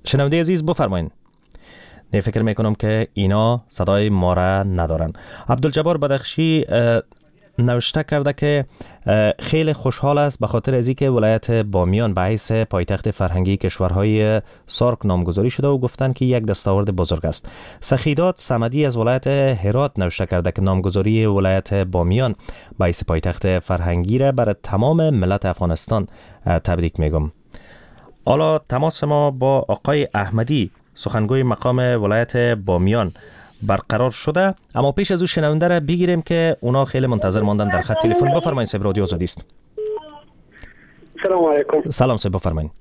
شنونده عزیز بفرمایید. نه فکر میکنم که اینا صدای ما را ندارن. عبدالجبار بدخشی نوشته کرده که خیلی خوشحال است به خاطر از اینکه ولایت بامیان به حیث پایتخت فرهنگی کشورهای سارک نامگذاری شده و گفتند که یک دستاورد بزرگ است. سخیدات صمدی از ولایت هرات نوشته کرده که نامگذاری ولایت بامیان به حیث پایتخت فرهنگی را برای تمام ملت افغانستان تبریک میگم. حالا تماس ما با آقای احمدی سخنگوی مقام ولایت بامیان برقرار شده، اما پیش از او شنونده را بگیریم که اونا خیلی منتظر ماندن در خط تلفن. بفرمایید صاحب، رادیو آزادی است. سلام علیکم. سلام صاحب، بفرمایید.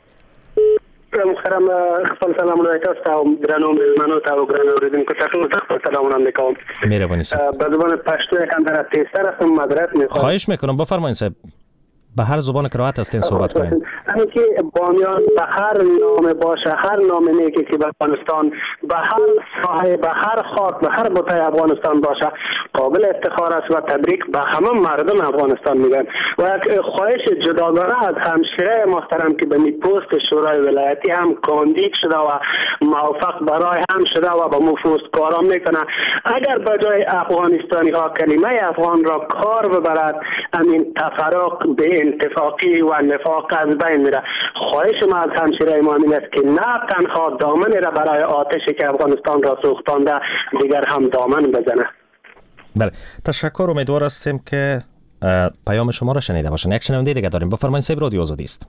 محترم خپل سلامونه تاسو او ګرانو مېلمنو ته او ګرانو اوریدونکو ته ټول خپل سلامونه میکوم. مهرباني صاحب. به زبان پښتو یکم در تیزتر هستم، معذرت میخوام. خواهش میکنم بفرمایید صاحب. به هر زبان که راحت هستین صحبت کنین. همین که بامیان به هر نام باشه، هر نام نیکی که به افغانستان، به هر ساحه، به هر خاک، به هر بوته افغانستان باشه قابل افتخار است و تبریک به همه مردم افغانستان میگن. و یک خواهش جداگانه از همشیره محترم که به می پست شورای ولایتی هم کاندید شده و موفق برای هم شده و به مفوست کارا میکنه، اگر به جای افغانستانی ها کلمه افغان را کار ببرد، همین تفرق به اتفاقی و نفاق از بین میره. خواهش ما از همشیره ما این است که نه تنها دامن را برای آتشی که افغانستان را سوختانده دیگر هم دامن بزنه. بله، تشکر. امیدوار هستیم که پیام شما را شنیده باشن. یک شنونده دیگه داریم. بفرمایید صاحب، رادیو آزادی است.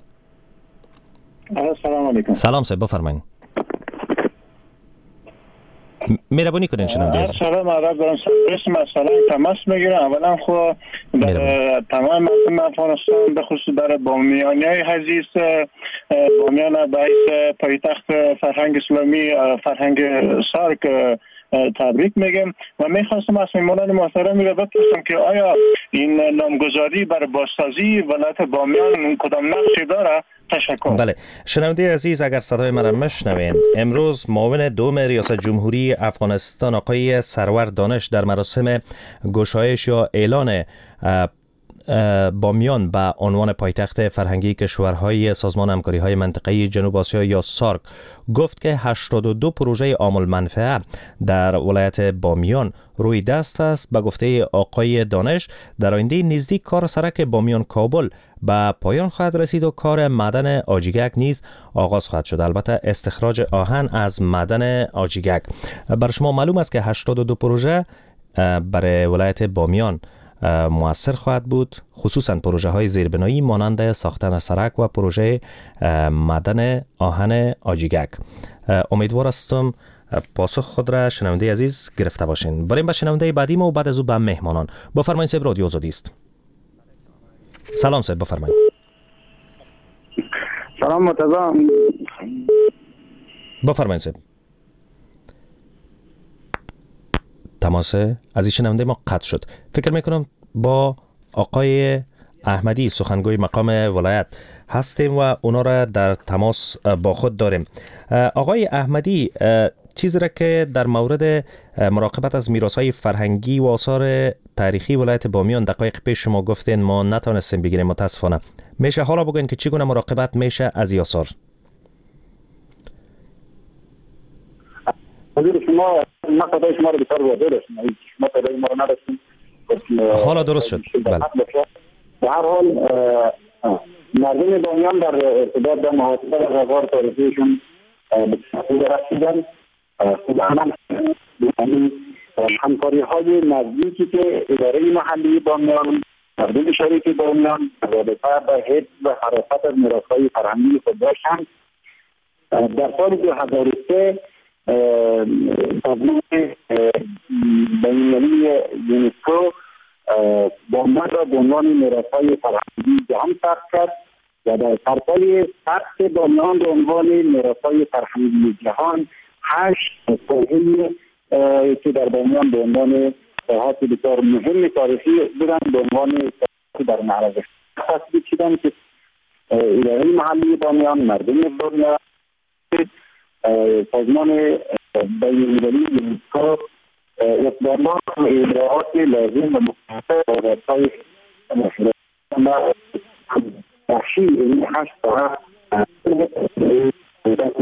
سلام علیکم. سلام صاحب، بفرمایید. مهربانی کنین شنونده عزیز. سلام علیکم. اسم مثلا تماس میگیرم. اولا خو در تمام مردم افغانستان به خصوص در بامیانیای عزیز بامیان به حیث پایتخت فرهنگ اسلامی فرهنگ سارک تبریک میگم و میخواستم از میمونان محترمی را بپرسم که آیا این نامگذاری برای بازسازی ولایت بامیان کدام نقشی داره؟ تشکر. بله، شنونده عزیز، اگر صدای من را میشنوین، امروز معاون دوم ریاست جمهوری افغانستان آقای سرور دانش در مراسم گشایش یا اعلان بامیان به عنوان پایتخت فرهنگی کشورهای سازمان همکاری‌های منطقه‌ای جنوب آسیا یا سارک گفت که 82 پروژه عامل منفعه در ولایت بامیان روی دست است. به گفته آقای دانش در آینده نزدیک کار سرک بامیان کابل به پایان خواهد رسید و کار معدن آجیگک نیز آغاز خواهد شد. البته استخراج آهن از معدن آجیگک. برای شما معلوم است که 82 پروژه برای ولایت بامیان مؤثر خواهد بود، خصوصا پروژه های زیربنایی مانند ساختن سرک و پروژه معدن آهن آجیگک. امیدوار هستم پاسخ خود را شنونده عزیز گرفته باشین. بریم به شنونده بعدی ما و بعد از او به مهمانان. بفرمایید صاحب، رادیو آزادی است. سلام صاحب، بفرمایید. سلام مرتضی. بفرمایید صاحب. تماس از این شنونده ما قطع شد. فکر میکنم با آقای احمدی سخنگوی مقام ولایت هستیم و اونا را در تماس با خود داریم. آقای احمدی، چیزی را که در مورد مراقبت از میراث‌های فرهنگی و آثار تاریخی ولایت بامیان دقایق پیش شما گفتین ما نتونستیم بگیریم متاسفانه. میشه حالا بگوین که چگونه مراقبت میشه از این آثار؟ شما صدای شما رو بسیار واضح داشتیم. شما صدای ما رو نداشتیم. حالا درست شد. بله. به هر حال مردم بامیان در ارتباط با محافظت از آثار تاریخیشون به تصویر رسیدن. همکاری های نزدیکی که اداره محلی بامیان، مردم شریف بامیان رابطه به حفظ و حراست از میراث‌های فرهنگی خود داشتند. در سال 2003 سازمان بین‌المللی یونسکو بامیان را به عنوان میراث‌های فرهنگی جهان ثبت کرد و در سرپای ثبت بامیان به عنوان میراث‌های فرهنگی جهان 8 ساحل که در بامیان به عنوان ساحات بسیار مهم تاریخی بودند به عنوان ساحات در معرض تصویب شدند که اداره محلی بامیان، مردم بامیان، سازمان بین‌المللی یونسکو اقدامات و اجراءات لازم و متناسب با رسای بخشی این 8 ساعت